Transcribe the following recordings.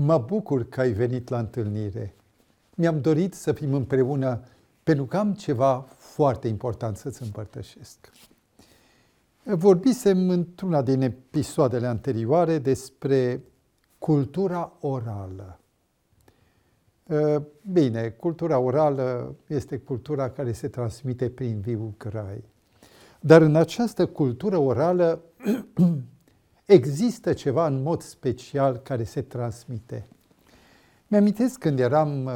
Mă bucur că ai venit la întâlnire. Mi-am dorit să fim împreună pentru că am ceva foarte important să-ți împărtășesc. Vorbisem într-una din episoadele anterioare despre cultura orală. Bine, cultura orală este cultura care se transmite prin viul grai. Dar în această cultură orală există ceva în mod special care se transmite. Mi-amintesc când eram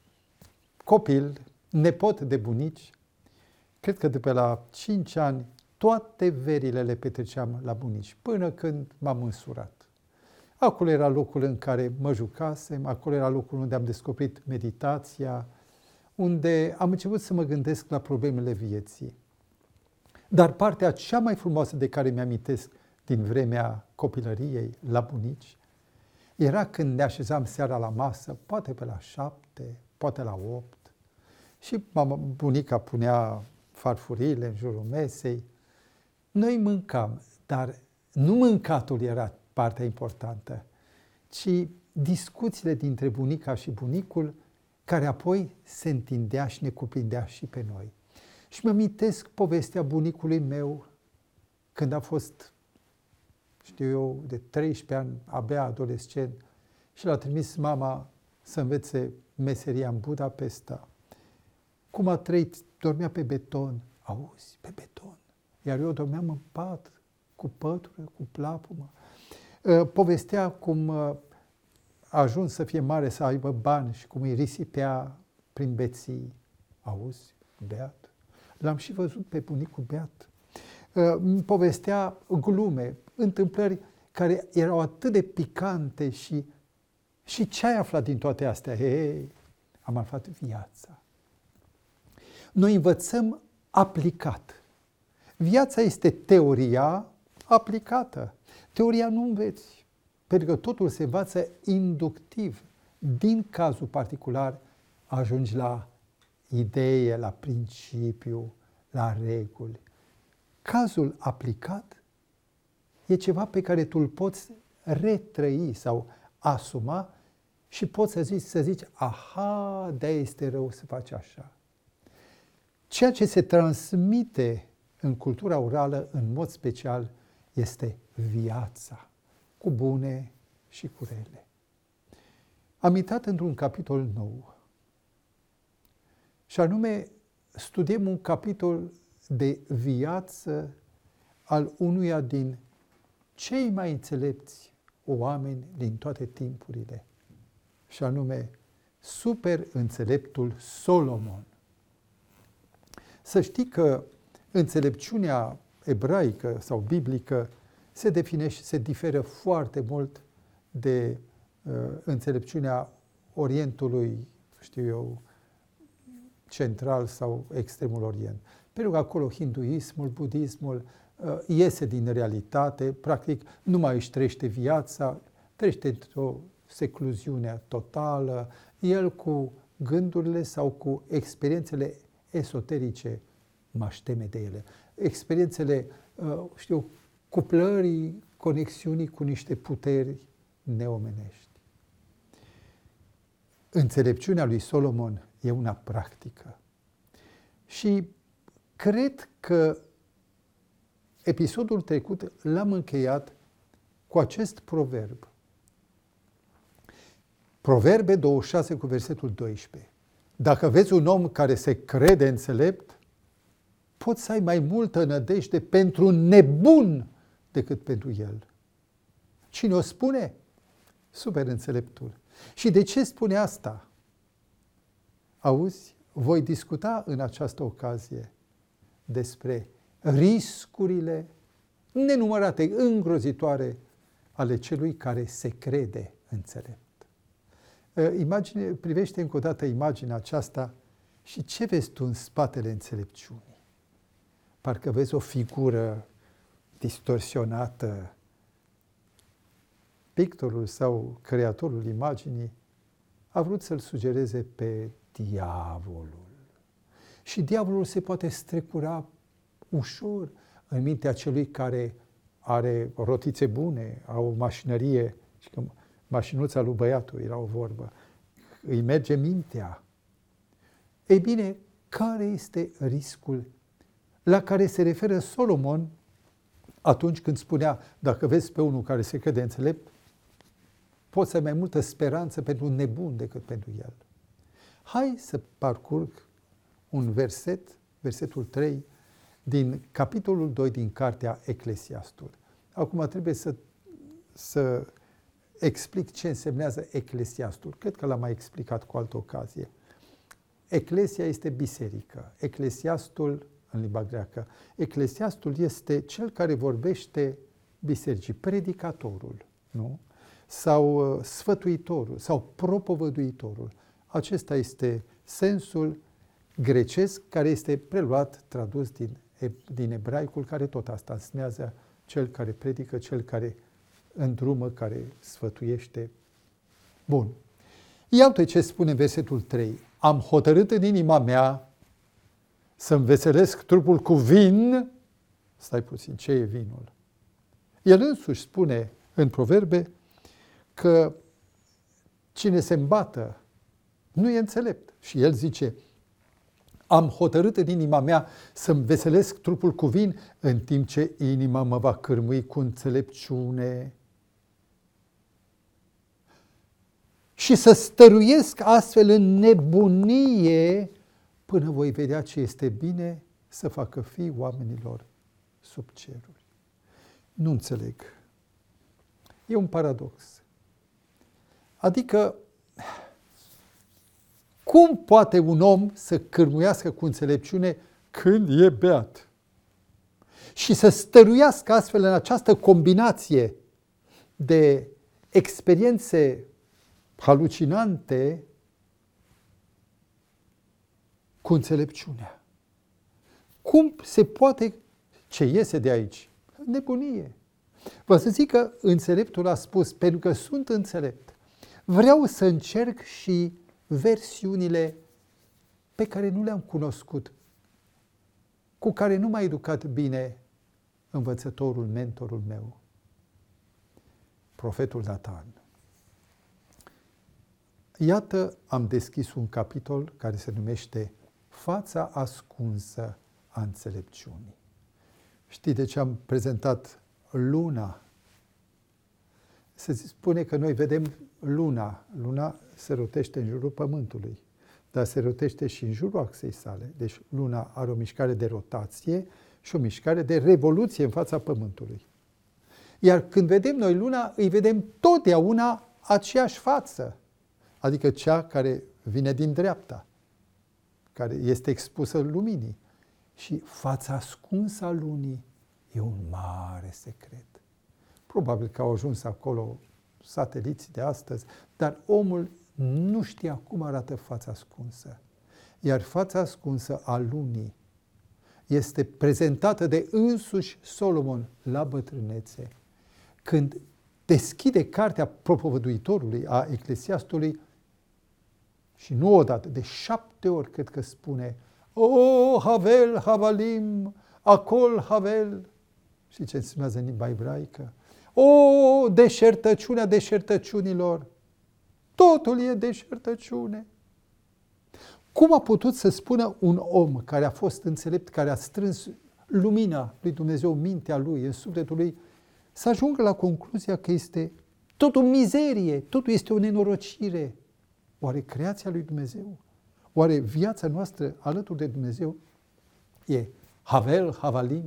copil, nepot de bunici, cred că de pe la 5 ani, toate verile le petreceam la bunici, până când m-am însurat. Acolo era locul în care mă jucasem, acolo era locul unde am descoperit meditația, unde am început să mă gândesc la problemele vieții. Dar partea cea mai frumoasă de care mi-amintesc din vremea copilăriei la bunici era când ne așezam seara la masă, poate pe la 7, poate la 8, și bunica punea farfurile în jurul mesei. Noi mâncam, dar nu mâncatul era partea importantă, ci discuțiile dintre bunica și bunicul, care apoi se întindea și ne cuprindea și pe noi. Și mă amintesc povestea bunicului meu când a fost, știu eu, de 13 ani, abia adolescent, și l-a trimis mama să învețe meseria în Budapesta. Cum a trăit, dormea pe beton, auzi, pe beton. Iar eu dormeam în pat, cu pătură, cu plapumă. Povestea cum a ajuns să fie mare, să aibă bani și cum îi risipea prin beții. Auzi, beat. L-am și văzut pe bunicul beat. Povestea glume, întâmplări care erau atât de picante și ce ai aflat din toate astea? Hei, am aflat viața. Noi învățăm aplicat. Viața este teoria aplicată. Teoria nu înveți, pentru că totul se învață inductiv. Din cazul particular ajungi la idee, la principiu, la reguli. Cazul aplicat e ceva pe care tu îl poți retrăi sau asuma și poți să zici, aha, de-aia este rău să faci așa. Ceea ce se transmite în cultura orală, în mod special, este viața, cu bune și cu rele. Am intrat într-un capitol nou, și anume studiem un capitol de viață al unuia din cei mai înțelepți oameni din toate timpurile, și anume super înțeleptul Solomon. Să știi că înțelepciunea ebraică sau biblică se definește, se diferă foarte mult de înțelepciunea Orientului, știu eu, central sau extremul Orient. Pentru că acolo hinduismul, budismul iese din realitate, practic nu mai își trăiește viața, trăiește într-o secluziune totală, el cu gândurile sau cu experiențele esoterice, m-aș teme de ele, experiențele, cuplării, conexiunii cu niște puteri neomenești. Înțelepciunea lui Solomon e una practică. Și cred că episodul trecut l-am încheiat cu acest proverb. Proverbe 26 cu versetul 12. Dacă vezi un om care se crede înțelept, poți să ai mai multă nădejde pentru un nebun decât pentru el. Cine o spune? Super înțeleptul. Și de ce spune asta? Auzi, voi discuta în această ocazie despre riscurile nenumărate, îngrozitoare ale celui care se crede înțelept. Privește încă o dată imaginea aceasta și ce vezi tu în spatele înțelepciunii? Parcă vezi o figură distorsionată. Pictorul sau creatorul imaginii a vrut să-l sugereze pe diavolul. Și diavolul se poate strecura ușor în mintea celui care are rotițe bune, are o mașinărie, și că mașinuța lui băiatul, era o vorbă. Îi merge mintea. Ei bine, care este riscul la care se referă Solomon atunci când spunea, dacă vezi pe unul care se crede înțelept, poți să ai mai multă speranță pentru un nebun decât pentru el. Hai să parcurg un verset, versetul 3, din capitolul 2 din cartea Eclesiastul. Acum trebuie să explic ce însemnează Eclesiastul. Cred că l-am mai explicat cu altă ocazie. Eclesia este biserică. Eclesiastul, în limba greacă, Eclesiastul este cel care vorbește bisericii, predicatorul, nu? Sau sfătuitorul, sau propovăduitorul. Acesta este sensul grecesc care este preluat, tradus din ebraicul, care tot asta însemnează cel care predică, cel care îndrumă, care sfătuiește. Bun. Iată ce spune versetul 3. Am hotărât în inima mea să-mi veselesc trupul cu vin. Stai puțin, ce e vinul? El însuși spune în Proverbe că cine se îmbată nu e înțelept. Și el zice, am hotărât în inima mea să-mi veselesc trupul cu vin, în timp ce inima mă va cârmui cu înțelepciune. Și să stăruiesc astfel în nebunie până voi vedea ce este bine să facă fii oamenilor sub ceruri. Nu înțeleg. E un paradox. Adică, cum poate un om să cârmuiască cu înțelepciune când e beat? Și să stăruiască astfel în această combinație de experiențe halucinante cu înțelepciunea. Cum se poate, ce iese de aici? Nebunie. Vă să zic că înțeleptul a spus, pentru că sunt înțelept, vreau să încerc și versiunile pe care nu le-am cunoscut, cu care nu m-a educat bine învățătorul, mentorul meu, profetul Natan. Iată, am deschis un capitol care se numește Fața ascunsă a înțelepciunii. Știi de ce am prezentat luna? Se spune că noi vedem luna. Luna se rotește în jurul Pământului, dar se rotește și în jurul axei sale. Deci luna are o mișcare de rotație și o mișcare de revoluție în fața Pământului. Iar când vedem noi luna, îi vedem totdeauna aceeași față, adică cea care vine din dreapta, care este expusă luminii. Și fața ascunsă a lunii e un mare secret. Probabil că au ajuns acolo sateliții de astăzi, dar omul nu știe cum arată fața ascunsă. Iar fața ascunsă a lunii este prezentată de însuși Solomon la bătrânețe. Când deschide cartea propovăduitorului a Eclesiastului, și nu odată, de 7 ori cred că spune, O, Havel, Havalim, Acol, Havel. Și ce înseamnă în limba ebraică? O, deșertăciunea deșertăciunilor. Totul e deșertăciune. Cum a putut să spună un om care a fost înțelept, care a strâns lumina lui Dumnezeu, mintea lui, în sufletul lui, să ajungă la concluzia că este totul mizerie, totul este o nenorocire? Oare creația lui Dumnezeu? Oare viața noastră alături de Dumnezeu e Havel, Havalim?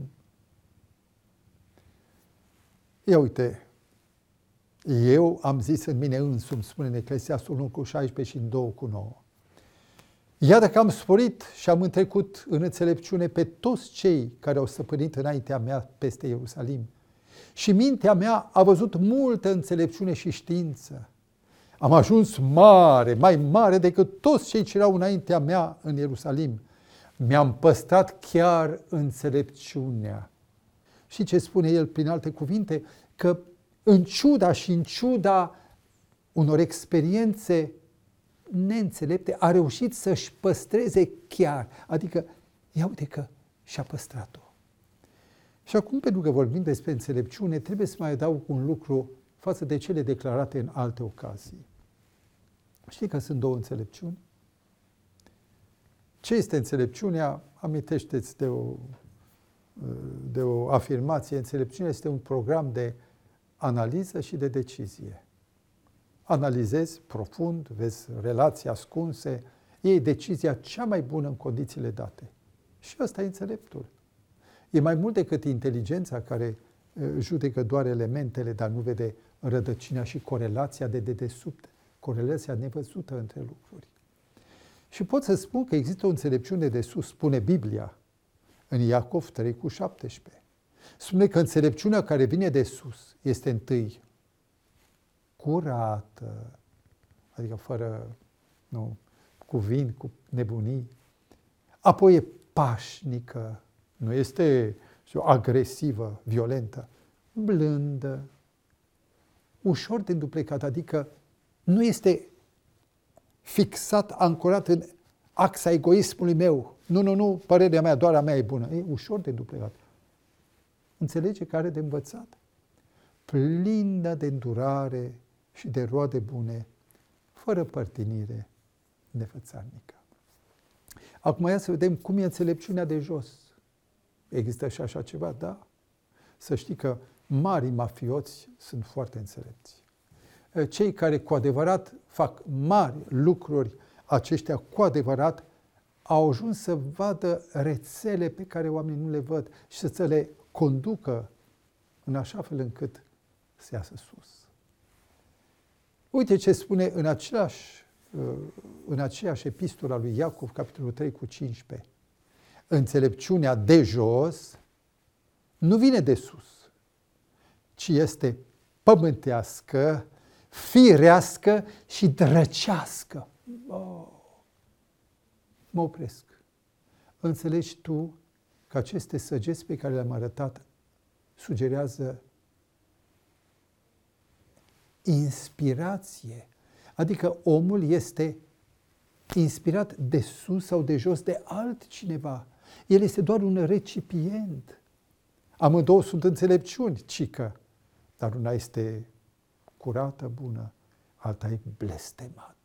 Ia uite, eu am zis în mine însumi, spune în Eclesiastul 1:16 și în 2:9. Iată că am sporit și am întrecut în înțelepciune pe toți cei care au stăpânit înaintea mea peste Ierusalim. Și mintea mea a văzut multă înțelepciune și știință. Am ajuns mare, mai mare decât toți cei ce erau înaintea mea în Ierusalim. Mi-am păstrat chiar înțelepciunea. Și ce spune el prin alte cuvinte? Că în ciuda unor experiențe neînțelepte, a reușit să-și păstreze chiar. Adică, ia uite că și-a păstrat-o. Și acum, pentru că vorbim despre înțelepciune, trebuie să mai adaug un lucru față de cele declarate în alte ocazii. Știi că sunt două înțelepciuni? Ce este înțelepciunea? Amintește-ți de o afirmație. Înțelepciunea este un program de analiză și de decizie. Analizezi profund, vezi relații ascunse, iei decizia cea mai bună în condițiile date. Și ăsta e înțeleptul. E mai mult decât inteligența care judecă doar elementele, dar nu vede rădăcina și corelația de dedesubt, corelația nevăzută între lucruri. Și pot să spun că există o înțelepciune de sus, spune Biblia, în Iacov 3:17. Spune că înțelepciunea care vine de sus este întâi curată, adică fără cuvinte, cu nebunii, apoi e pașnică, nu este agresivă, violentă, blândă, ușor de înduplecat, adică nu este fixat, ancorat în axa egoismului meu. Nu, părerea mea, doar a mea e bună. E ușor de înduplecat. Înțelege că are de învățat. Plină de îndurare și de roade bune, fără părtinire, nefățarnică. Acum ia să vedem cum e înțelepciunea de jos. Există și așa ceva? Da. Să știi că marii mafioți sunt foarte înțelepți. Cei care cu adevărat fac mari lucruri, aceștia cu adevărat au ajuns să vadă rețele pe care oamenii nu le văd și să le conducă în așa fel încât să iasă sus. Uite ce spune în aceeași epistolă a lui Iacov, capitolul 3:15. Înțelepciunea de jos nu vine de sus, ci este pământească, firească și drăcească. Mă opresc. Înțelegi tu că aceste săgeți pe care le-am arătat sugerează inspirație. Adică omul este inspirat de sus sau de jos de altcineva. El este doar un recipient. Amândouă sunt înțelepciuni, cică, dar una este curată, bună, alta e blestemată.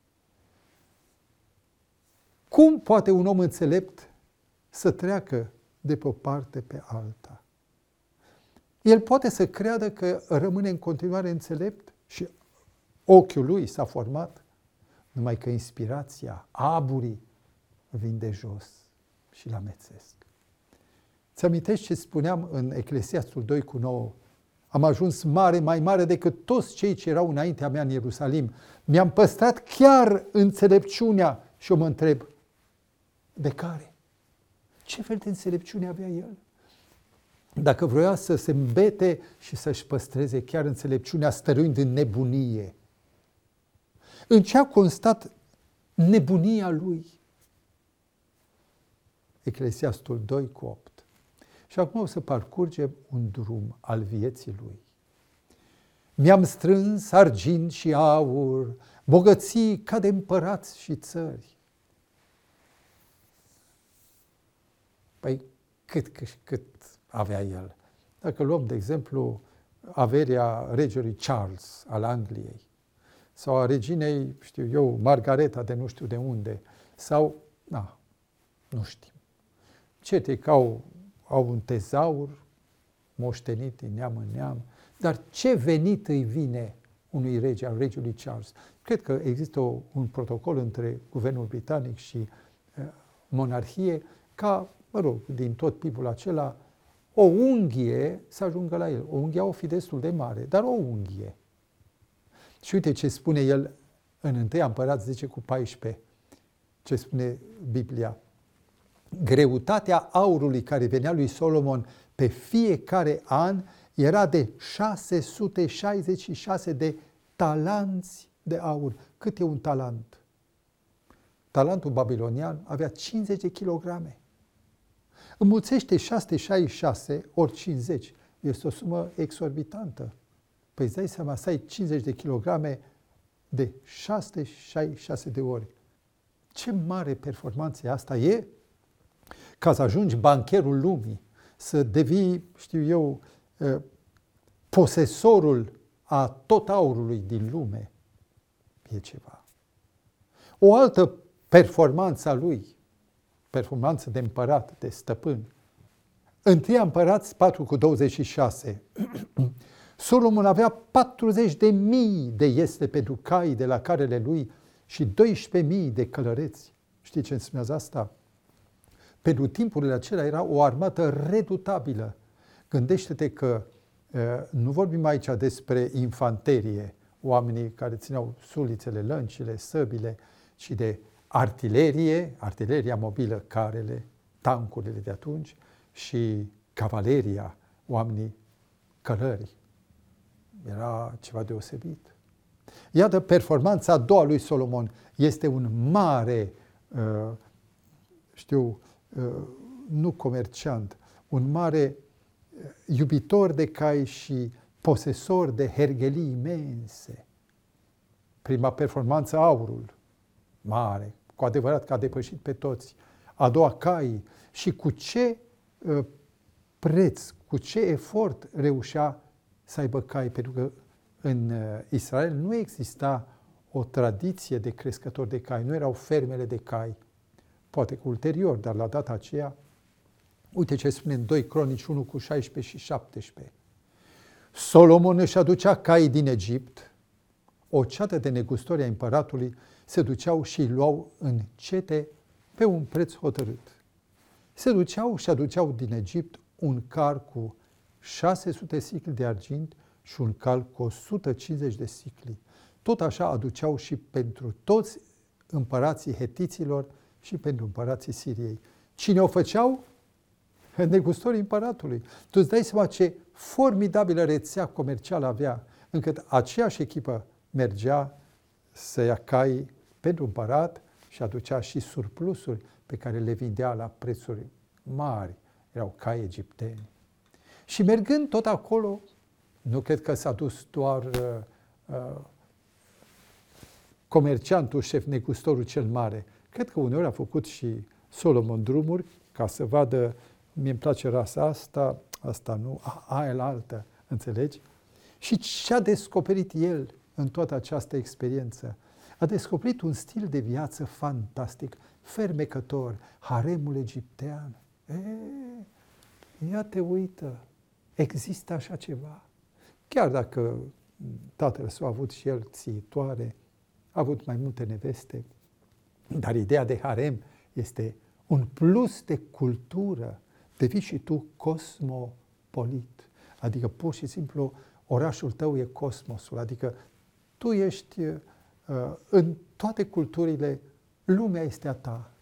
Cum poate un om înțelept să treacă de pe o parte pe alta? El poate să creadă că rămâne în continuare înțelept și ochiul lui s-a format, numai că inspirația, aburii vin de jos și îl amețesc. Ți-amintești ce spuneam în Eclesiastul 2:9? Am ajuns mare, mai mare decât toți cei ce erau înaintea mea în Ierusalim. Mi-am păstrat chiar înțelepciunea și eu mă întreb, de care? Ce fel de înțelepciune avea el? Dacă vroia să se îmbete și să-și păstreze chiar înțelepciunea stăruind în nebunie, în ce a constat nebunia lui? Eclesiastul 2:8. Și acum o să parcurgem un drum al vieții lui. Mi-am strâns argint și aur, bogății ca de împărați și țări. Păi cât avea el? Dacă luăm, de exemplu, averea regelui Charles al Angliei, sau a reginei, Margareta de nu știu de unde, sau, nu știm. Cert e că au un tezaur moștenit din neam în neam, dar ce venit îi vine unui rege, al regelui Charles? Cred că există un protocol între guvernul britanic și monarhie ca, din tot PIB-ul acela, o unghie să ajungă la el. O unghie o fi destul de mare, dar o unghie. Și uite ce spune el în 1 Împărați 10:14, ce spune Biblia. Greutatea aurului care venea lui Solomon pe fiecare an era de 666 de talanți de aur. Cât e un talent? Talentul babilonian avea 50 de kilograme. Înmulțește 666 ori 50. Este o sumă exorbitantă. Păi îți dai seama să ai 50 de kilograme de 666 de ori. Ce mare performanță asta e? Ca să ajungi bancherul lumii, să devii, posesorul a tot aurului din lume e ceva. O altă performanță a lui, performanță de împărat, de stăpân. 1 Împărați 4:26. Solomon avea 40.000 de ieste pentru cai de la carele lui și 12.000 de călăreți. Știi ce înseamnă asta? Pentru timpurile acelea era o armată redutabilă. Gândește-te că nu vorbim aici despre infanterie, oamenii care țineau sulițele, lăncile, săbile, ci de artilerie, artileria mobilă, carele, tancurile de atunci și cavaleria, oamenii călări. Era ceva deosebit. Iată, performanța a doua lui Solomon. Este un mare, nu comerciant, un mare iubitor de cai și posesor de herghelii imense. Prima performanță, aurul, mare, cu adevărat că a depășit pe toți. A doua, cai. Și cu ce preț, cu ce efort reușea să aibă cai, pentru că în Israel nu exista o tradiție de crescători de cai, nu erau fermele de cai. Poate că ulterior, dar la data aceea, uite ce spune în 2 Cronici 1:16 și 17. Solomon își aducea caii din Egipt, o ceată de negustori a împăratului se duceau și îi luau în cete pe un preț hotărât. Se duceau și aduceau din Egipt un car cu 600 sicli de argint și un cal cu 150 de sicli. Tot așa aduceau și pentru toți împărații hetiților și pentru împărații Siriei. Cine o făceau? Negustorii împăratului. Tu îți dai seama ce formidabilă rețea comercială avea, încât aceeași echipă mergea să ia cai pentru împărat și aducea și surplusuri pe care le vindea la prețuri mari. Erau cai egipteni. Și mergând tot acolo, nu cred că s-a dus doar comerciantul, șef, negustorul cel mare. Cred că uneori a făcut și Solomon drumuri ca să vadă, mie îmi place rasa asta, asta nu, aia la altă, înțelegi? Și ce a descoperit el în toată această experiență? A descoperit un stil de viață fantastic, fermecător, haremul egiptean. Ia te uită, există așa ceva. Chiar dacă tatăl său a avut și el țiitoare, a avut mai multe neveste, dar ideea de harem este un plus de cultură. Devii și tu cosmopolit. Adică pur și simplu orașul tău e cosmosul. Adică tu ești în toate culturile, lumea este a ta.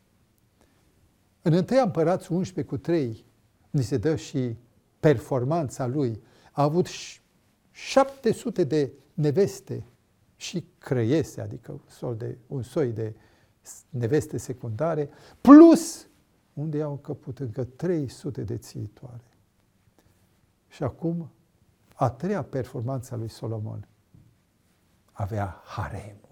În 1 Împărați 11:3 ni se dă și performanța lui. A avut 700 de neveste și crăiese, adică un soi de neveste secundare, plus unde i-au încăput încă 300 de țiitoare. Și acum, a treia performanță a lui Solomon avea haremul.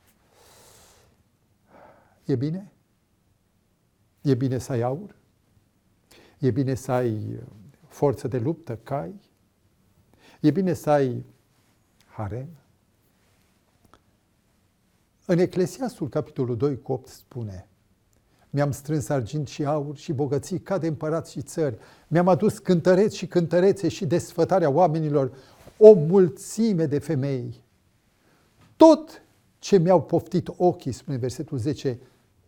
E bine? E bine să ai aur? E bine să ai forță de luptă, cai? E bine să ai harem? În Eclesiastul, capitolul 2:8 spune: mi-am strâns argint și aur și bogății ca de împărați și țări. Mi-am adus cântăreți și cântărețe și desfătarea oamenilor, o mulțime de femei. Tot ce mi-au poftit ochii, spune versetul 10,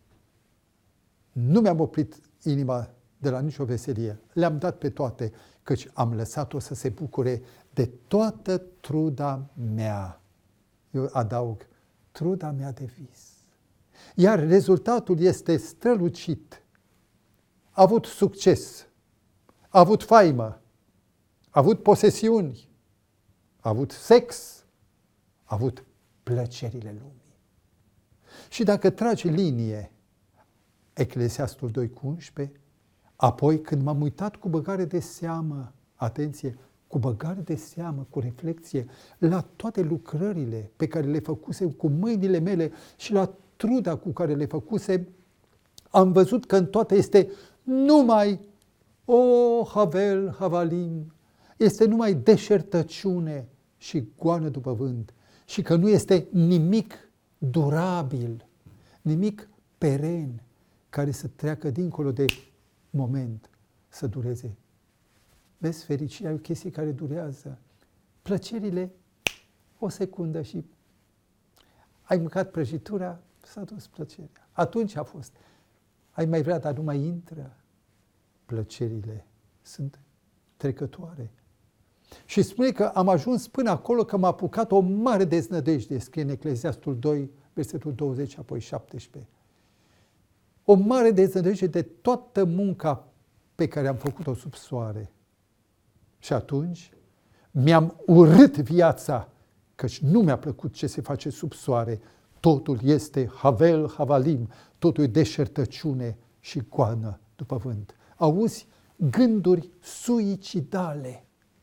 nu mi-am oprit inima de la nicio veselie. Le-am dat pe toate, căci am lăsat-o să se bucure de toată truda mea. Eu adaug, truda mea de vis. Iar rezultatul este strălucit. A avut succes, a avut faimă, a avut posesiuni, a avut sex, a avut plăcerile lumii. Și dacă tragi linie, Eclesiastul 2:11, apoi când m-am uitat cu băgare de seamă, atenție, cu băgare de seamă, cu reflexie, la toate lucrările pe care le făcusem cu mâinile mele și la truda cu care le făcusem, am văzut că în toate este numai Havel, Havalim, este numai deșertăciune, și goană după vânt și că nu este nimic durabil, nimic peren care să treacă dincolo de moment, să dureze. Vezi, fericirea e o chestie care durează. Plăcerile, o secundă și ai mâncat prăjitura, s-a dus plăcerea. Atunci a fost. Ai mai vrea, dar nu mai intră. Plăcerile sunt trecătoare. Și spune că am ajuns până acolo că m-a apucat o mare deznădejde, scrie în Ecleziastul 2, versetul 20, apoi 17. O mare deznădejde de toată munca pe care am făcut-o sub soare. Și atunci mi-am urât viața, căci nu mi-a plăcut ce se face sub soare. Totul este havel, havalim, totul e deșertăciune și goană după vânt. Auzi gânduri suicidale.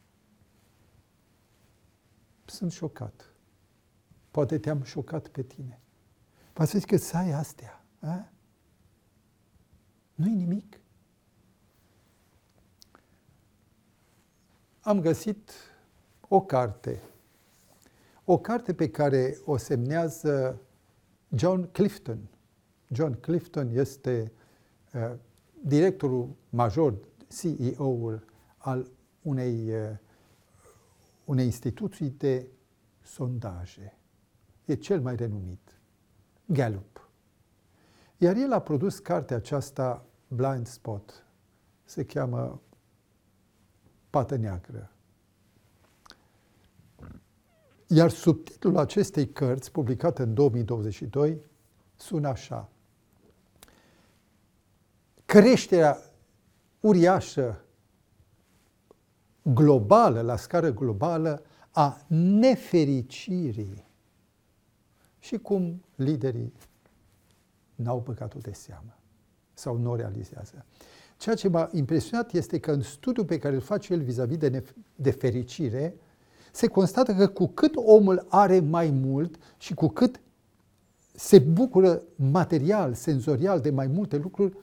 Sunt șocat. Poate te-am șocat pe tine. V-ați zis că să ai astea. A? Nu-i nimic. Am găsit o carte. O carte pe care o semnează John Clifton. John Clifton este directorul major, CEO-ul al unei instituții de sondaje. E cel mai renumit, Gallup. Iar el a produs cartea aceasta, Blind Spot, se cheamă Pată Neagră. Iar subtitlul acestei cărți, publicat în 2022, sună așa: creșterea uriașă, globală, la scară globală, a nefericirii și cum liderii n-au băgat-o de seamă sau nu o realizează. Ceea ce m-a impresionat este că în studiul pe care îl face el vis-a-vis de fericire, se constată că cu cât omul are mai mult și cu cât se bucură material, senzorial de mai multe lucruri,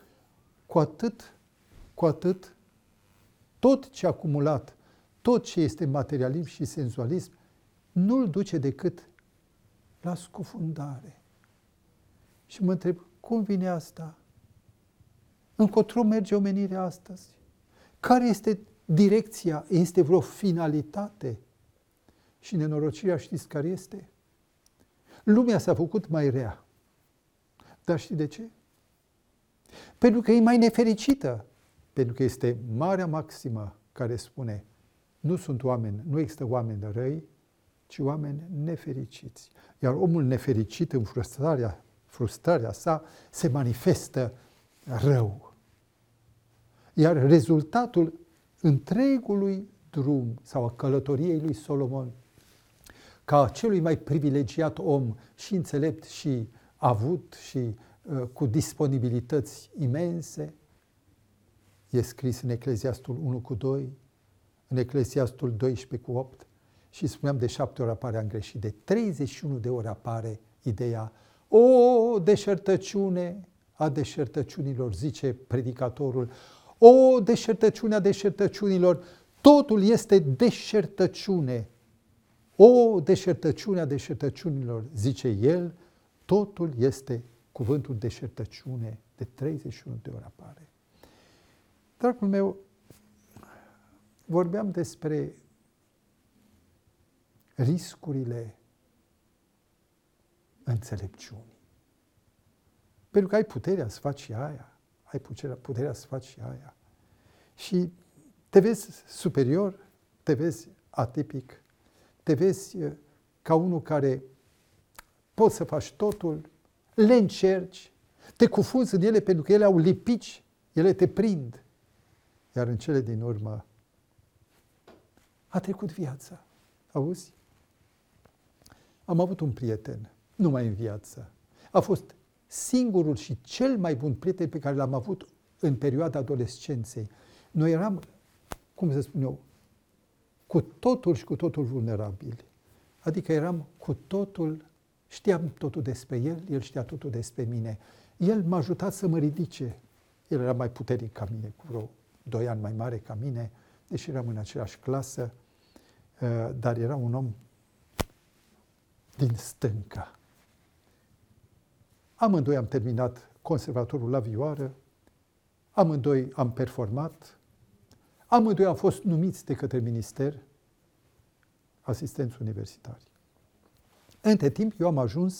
cu atât tot ce a acumulat, tot ce este materialism și senzualism, nu-l duce decât la scufundare. Și mă întreb, cum vine asta? Încotro merge omenirea astăzi? Care este direcția? Este vreo finalitate? Și nenorocirea știți care este? Lumea s-a făcut mai rea. Dar știi de ce? Pentru că e mai nefericită. Pentru că este marea maximă care spune: nu sunt oameni, nu există oameni răi, ci oameni nefericiți. Iar omul nefericit, în frustrarea sa, se manifestă rău. Iar rezultatul întregului drum sau a călătoriei lui Solomon, ca celui mai privilegiat om și înțelept și avut și cu disponibilități imense, e scris în Ecleziastul 1:2, în Ecleziastul 12:8 și spuneam de 7 ori apare, am greșit, de 31 de ori apare ideea: o deșertăciune a deșertăciunilor, zice predicatorul, o deșertăciune a deșertăciunilor, totul este deșertăciune. O deșertăciune a deșertăciunilor, zice el, totul este cuvântul deșertăciune, de 31 de ori apare. Dragul meu, vorbeam despre riscurile înțelepciunii. Pentru că ai puterea să faci și aia, ai puterea să faci și aia. Și te vezi superior, te vezi atipic, te vezi ca unul care poți să faci totul, le încerci, te cufunzi în ele pentru că ele au lipici, ele te prind. Iar în cele din urmă a trecut viața. Auzi? Am avut un prieten, numai în viață. A fost singurul și cel mai bun prieten pe care l-am avut în perioada adolescenței. Noi eram, cum să spun eu, cu totul și cu totul vulnerabili. Adică eram cu totul, știam totul despre el, el știa totul despre mine. El m-a ajutat să mă ridice. El era mai puternic ca mine, cu vreo 2 ani mai mare ca mine, deși eram în aceeași clasă. dar era un om din stânca. Amândoi am terminat conservatorul la vioară, amândoi am performat, amândoi am fost numiți de către minister asistenți universitari. Între timp, eu am ajuns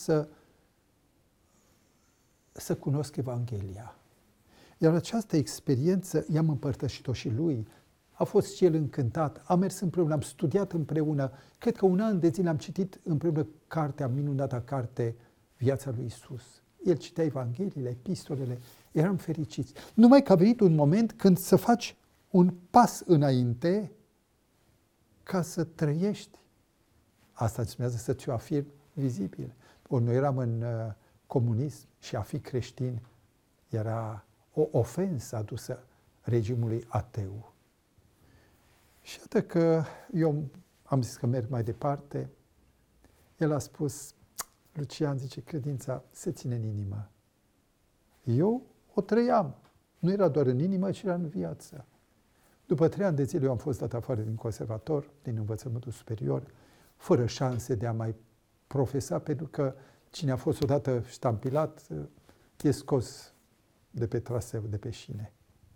să cunosc Evanghelia. Iar această experiență i-am împărtășit-o și lui. A fost și el încântat, am mers împreună, am studiat împreună. Cred că un an de zile am citit împreună cartea, minunata carte, Viața lui Isus. El citea Evangheliile, epistolele, eram fericiți. Numai că a venit un moment când să faci un pas înainte ca să trăiești. Asta înseamnă să ți-o afirm vizibil. Ori noi eram în comunism și a fi creștin era o ofensă adusă regimului ateu. Și iată că eu am zis că merg mai departe. El a spus, Lucian, zice, credința se ține în inimă. Eu o trăiam. Nu era doar în inimă, ci era în viață. După 3 ani de zile eu am fost dat afară din conservator, din învățământul superior, fără șanse de a mai profesa, pentru că cine a fost odată ștampilat e scos de pe traseu, de pe șine.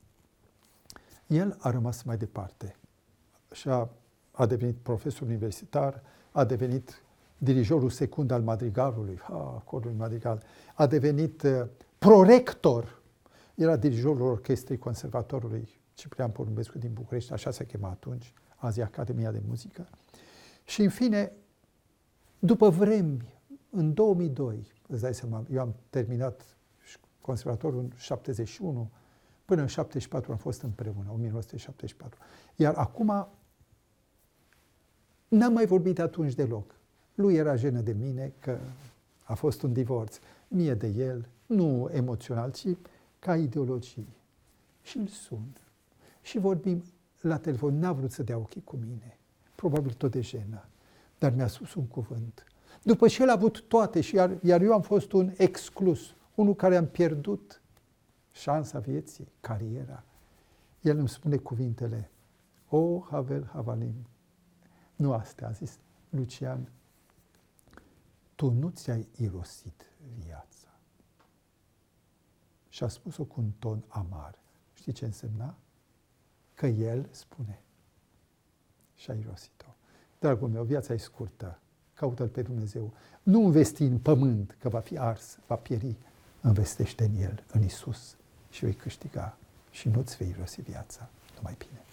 El a rămas mai departe și a devenit profesor universitar, a devenit dirijorul secund al madrigalului, acordului madrigal, a devenit prorector, era dirijorul orchestrei conservatorului Ciprian Porumbescu din București, așa se chema atunci, azi Academia de Muzică. Și în fine, după vremi, în 2002, îți dai seama, eu am terminat conservatorul în 71, până în 74 am fost împreună, 1974. Iar acum n-am mai vorbit atunci deloc. Lui era jenă de mine că a fost un divorț. Mie de el, nu emoțional, ci ca ideologie. Și îl sun. Și vorbim la telefon. N-a vrut să dea ochii cu mine. Probabil tot de jenă. Dar mi-a spus un cuvânt. După ce el a avut toate, iar eu am fost un exclus, unul care am pierdut șansa vieții, cariera, el îmi spune cuvintele, O Havel Havalim. Nu astea, a zis, Lucian, tu nu ți-ai irosit viața. Și a spus-o cu un ton amar. Știi ce însemna? Că el spune. Și a irosit-o. Dragul meu, viața e scurtă. Caută-L pe Dumnezeu. Nu investi în pământ, că va fi ars, va pieri. Investește în El, în Isus, și vei câștiga și nu-ți vei irosi viața. Numai bine.